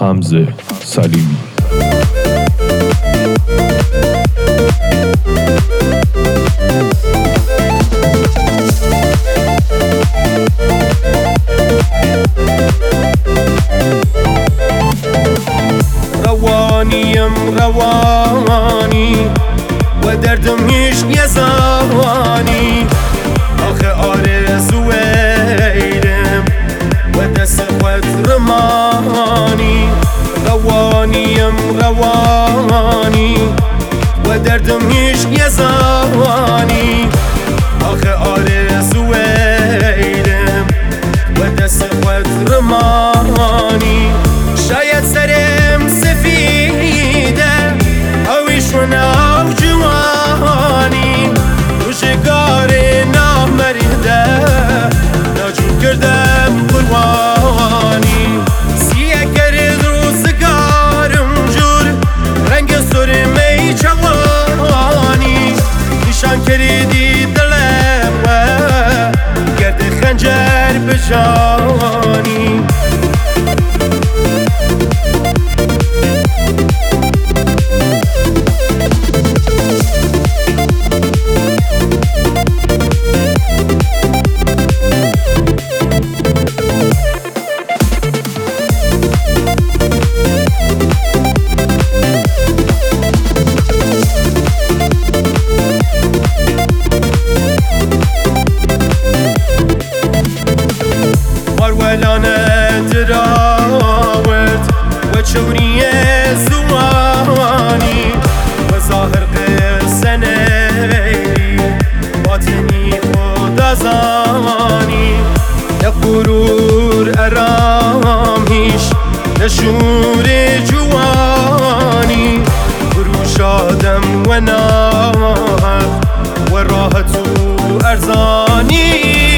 حمزه سلیمی. روانیم روانی و دردم هیچ نیزانی، آخه آرزو ایرم و دست خود رمانی. روانیم روانی و دردم هیچ نیزانی، آخه آرزو ایرم و دست خود رمانی. شاید سرم سفیده هویشون او جوانی، روشگار نامرده ناجون کردم قربانی. سیه کرد روزگارم جور رنگ سرمه جوانی، نشان کردی دلم و گرد خنجر بجانی. ولانه دراوت و چونی زوانی و ظاهر قصه نیری باطنی خدا زانی. نه غرور ارام هیش نه شور جوانی، فروش آدم و ناهد و راحت و ارزانی.